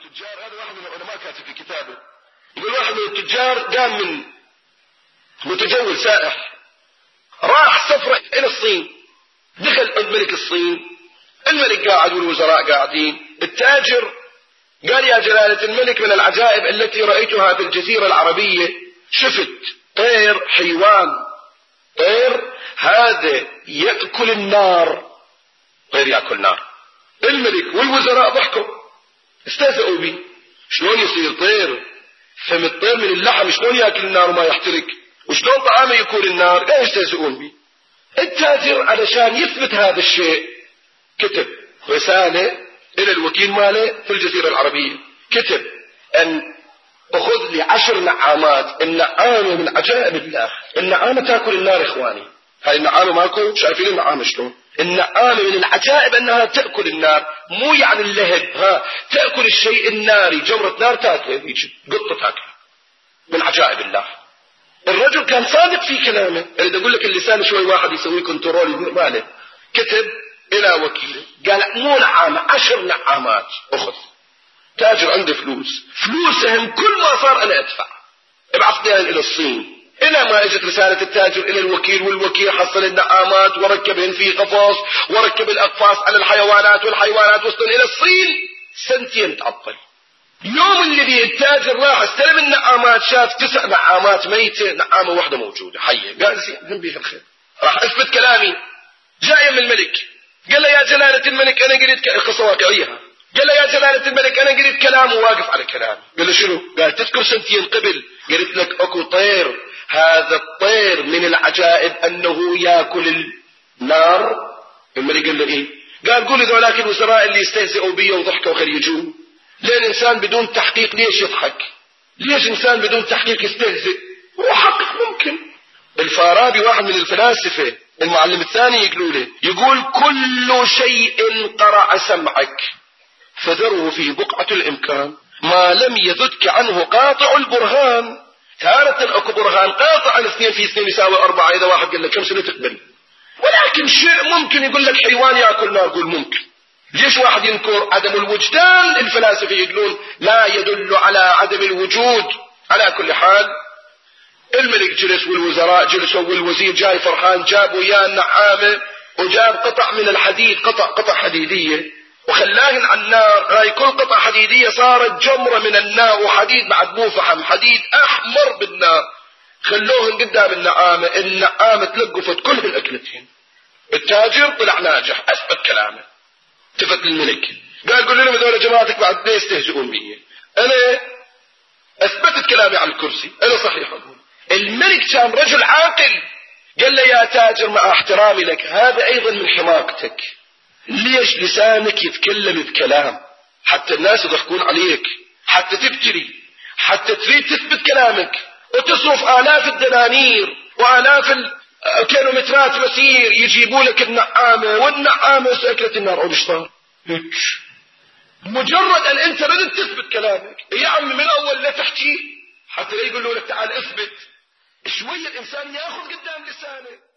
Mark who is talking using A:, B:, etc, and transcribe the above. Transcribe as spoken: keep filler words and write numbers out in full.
A: التجار، هذا واحد من العلماء كاتب في كتابه، يقول واحد من التجار قام من متجول سائح راح سفرة إلى الصين، دخل عند ملك الصين، الملك قاعد والوزراء قاعدين، التاجر قال يا جلالة الملك من العجائب التي رأيتها في الجزيرة العربية شفت طير حيوان، طير هذا يأكل النار، طير يأكل نار. الملك والوزراء ضحكوا استهزئوا به، شلون يصير طير فم الطير من اللحم شلون يأكل النار وما يحترق، وشلون طعامه يكون النار؟ لا يستهزئون به. التاجر علشان يثبت هذا الشيء كتب رسالة إلى الوكيل ماله في الجزيرة العربية، كتب أن أخذ لي عشر نعامات، النعامة من عجائب الله، النعامة تأكل النار إخواني، هاي النعامة ماكو، شايفين النعامة شلون؟ النعامة من العجائب أنها تأكل النار، مو يعني اللهب، ها تأكل الشيء الناري، جمرة نار تأكل يجي قطة تأكل، من عجائب الله. الرجل كان صادق في كلامه، أريد أقول لك اللسان شوي واحد يسوي كنترول يدير باله. كتب إلى وكيله قال مو نعامة، عشر نعامات أخذ. تاجر عنده فلوس، فلوسهم كل ما صار أنا أدفع، ابعث إلى الصين. إلى ما اجت رسالة التاجر إلى الوكيل، والوكيل حصل النعامات وركبهن في قفص وركب الأقفاص على الحيوانات، والحيوانات وصلن إلى الصين، سنتين تعطل. يوم الذي التاجر راح استلم النعامات شاف تسع نعامات ميتة، نعامة واحدة موجودة حية، قال زين بيها الخير، راح اثبت كلامي. جاء من الملك قال له يا جلالة الملك أنا قريت قصة واقعية، قال له يا جلالة الملك أنا قريت كلام وواقف على كلامي. قال له شنو؟ قال تذكر سنتين قبل قلت لك أكو طير، هذا الطير من العجائب أنه يأكل النار. الملك قال له إيه؟ قال قول ذولاك الوزراء اللي يستهزئوا بي وضحكوا وخريجون، ليه الإنسان بدون تحقيق ليش يضحك؟ ليش إنسان بدون تحقيق يستهزئ؟ هو حقق ممكن. الفارابي واحد من الفلاسفة المعلم الثاني يقولوا له، يقول كل شيء قرع سمعك فذره في بقعة الإمكان ما لم يذدك عنه قاطع البرهان. تارة اكو برهان قاطع الاثنين في اثنين يساوي أربعة، إذا واحد قال لك كم سنة تقبل، ولكن شيء ممكن يقول لك حيوان يأكل نار، قول ممكن. ليش واحد ينكر عدم الوجدان؟ الفلاسفة يقولون لا يدل على عدم الوجود. على كل حال الملك جلس والوزراء جلسوا، والوزير جاي فرحان جاب وياه النعامة وجاب قطع من الحديد، قطع قطع حديدية وخلاهن على النار. هاي كل قطع حديدية صارت جمرة من النار، وحديد بعد مو فحم، حديد أحمر بالنار. خلوهن قدام النعامة، النعامة تلقفت كلهن أكلتهن. التاجر طلع ناجح، أثبت كلامه. التفت للملك قال قل لهم هذول جماعتك بعد ليه يستهزئون بي؟ أنا أثبتت كلامي على الكرسي، أنا صحيح أقول. الملك كان رجل عاقل، قال له يا تاجر مع احترامي لك هذا أيضا من حماقتك، ليش لسانك يتكلم بكلام حتى الناس يضحكون عليك، حتى تبتري، حتى تريد تثبت كلامك وتصرف آلاف الدنانير وآلاف الكيلومترات مسير يجيبوا لك النعامة، والنعامة سأكلت النار. أو صار مجرد أن أنت ردت تثبت كلامك يا عم من أول لا تحكي حتى لا يقولوا لك تعال اثبت. شوية الإنسان يأخذ قدام لسانه.